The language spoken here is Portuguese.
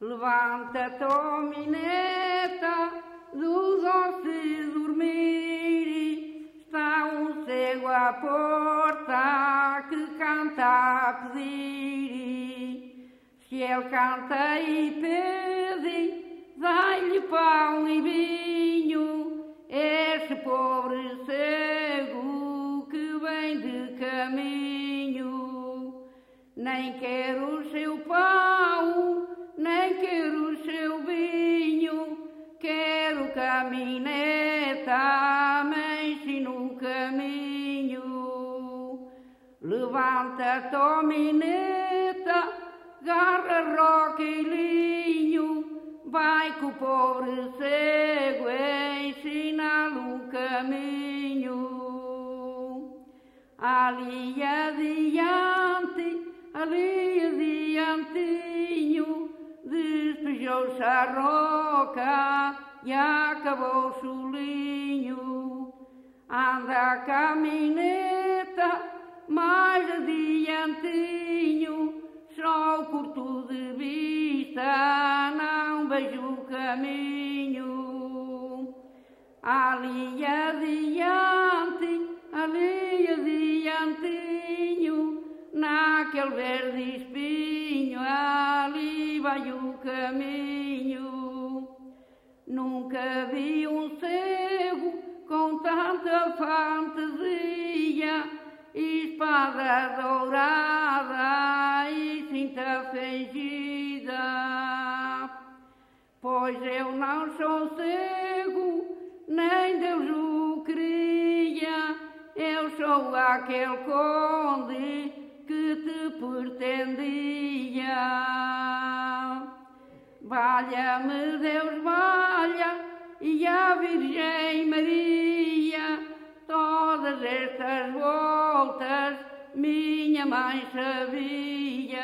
Levanta-te, ó mineta, dos ossos dormir, está um cego à porta que canta a pedir. Se ele canta e pede, dai-lhe pão e vinho, este pobre cego que vem de caminho. Nem quer o seu pão, nem quero o seu vinho, quero que a mineta me ensine o caminho. Levanta-te, ó mineta, garra, roca e linho, vai que o pobre cego ensina-lhe o caminho. Ali adiantinho, despejou-se a roca e acabou-se o linho. Anda a caminheta mais adiantinho, só curto de vista, não vejo o caminho. Ali adiantinho, naquele verde espinho, ali vai o caminho. Nunca vi um cego com tanta fantasia, espada dourada e cinta fingida. Pois eu não sou cego, nem Deus o queria, eu sou aquele conde que te pretendia. Valha-me Deus, valha, e a Virgem Maria, todas estas voltas minha mãe sabia.